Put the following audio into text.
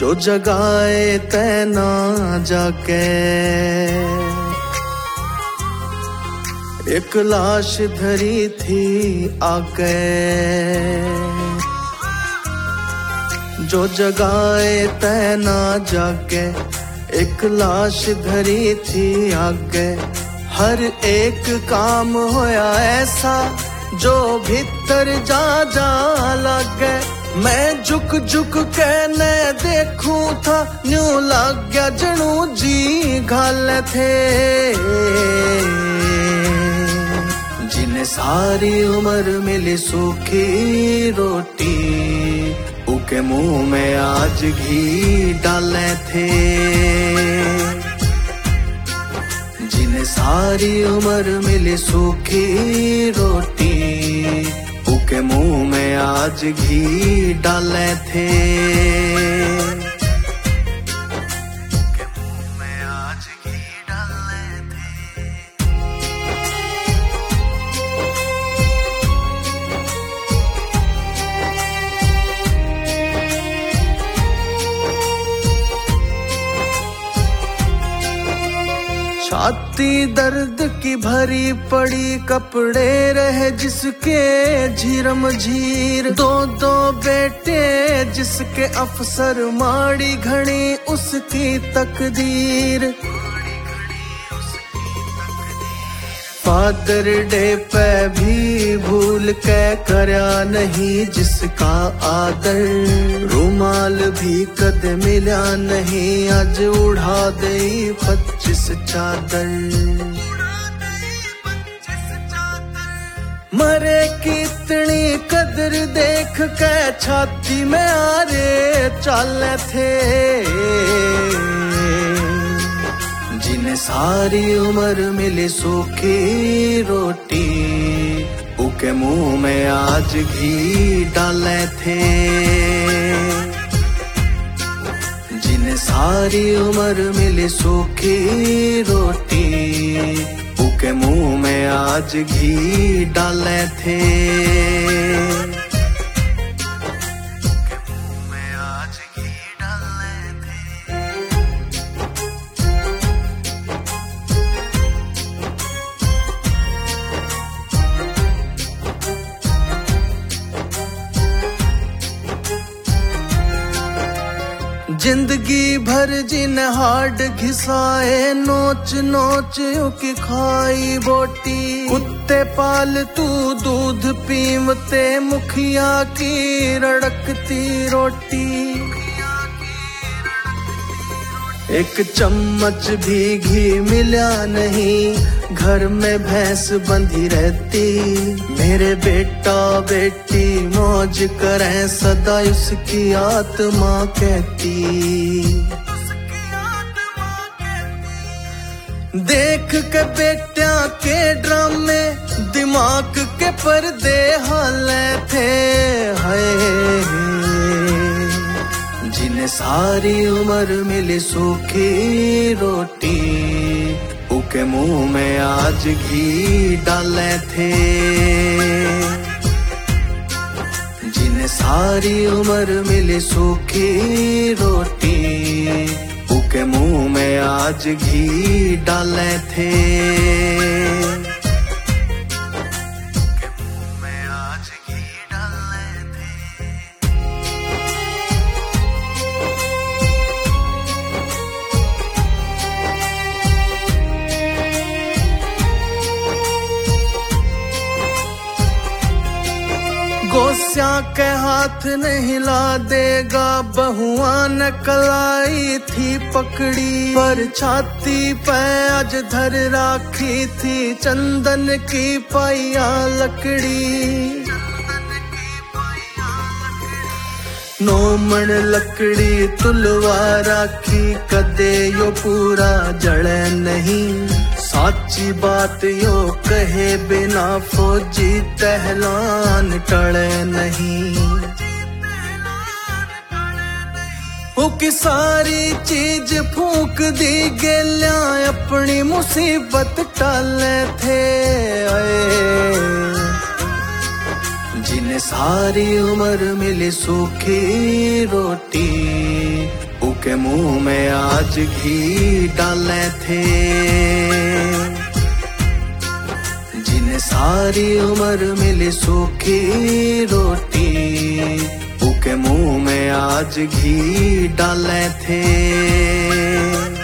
जो जगाए तैना जाके। एक लाश धरी थी आगे, जो जगाए तैना जागे। एक लाश धरी थी आगे, हर एक काम होया ऐसा जो भीतर जा जा लगे। मैं झुक झुक के न देखूं था, न्यू लग गया जणू जी घाले थे। जिन्हें सारी उम्र मिली सूखी रोटी, उनके मुंह में आज घी डाले थे। जिन्हें सारी उम्र मिली सूखी रोटी, उनके मुंह में आज घी डाले थे। उनके मुंह में आज घी डाले थे। छाती दर्द की भरी पड़ी, कपड़े रहे जिसके झीरम झीर। दो दो बेटे जिसके अफसर, माड़ी घड़ी उसकी तकदीर। फादर डे पे भी भूल के करया नहीं जिसका आदर। रुमाल भी कद मिला नहीं, आज उड़ा दे 25 चादर। मरे कितनी कदर देख के छाती में आरे चाले थे। जिन्हें सारी उम्र मिली सूखी रोटी, उनके मुंह में आज घी डाले थे। जिन्हें सारी उम्र मिली सूखी रोटी, उनके मुंह में आज घी डाले थे। उनके मुंह में आज घी डाले थे। जिंदगी भर जिन हाड घिसाए, नोच नोच की खाई बोटी। कुत्ते पालतू दूध पीवते, मुखिया की रड़कती रोटी। एक चम्मच भी घी मिला नहीं, घर में भैंस बंधी रहती। मेरे बेटा बेटी मौज करें सदा, उसकी आत्मा कहती। देख के बेटिया के ड्रामे, दिमाग के पर्दे हाले थे। हाय जिन्हें सारी उम्र मिली सूखी रोटी, उनके मुंह में आज घी डाले थे। जिन्हें सारी उम्र मिली सूखी रोटी, उनके मुंह में आज घी डाले थे। उनके मुंह में आज घी डाले थे। गोस्या के हाथ नहीं हिला देगा, बहुआ न कलाई थी पकड़ी। पर छाती पे आज धर राखी थी, चंदन की पाइया लकड़ी। 9 मण लकड़ी तुलवा राखी, कदे यो पूरा जड़े नहीं। साची बात यो कहे बिना फौजी तहलान टले नहीं। की सारी चीज फूक दी गेल्या, अपनी मुसीबत टाले थे। जिन्हें सारी उम्र मिली सूखी रोटी, उके मुंह में आज घी डाले थे। जिन्हें सारी उम्र मिली सूखी रोटी, उके मुंह में आज घी डाले थे।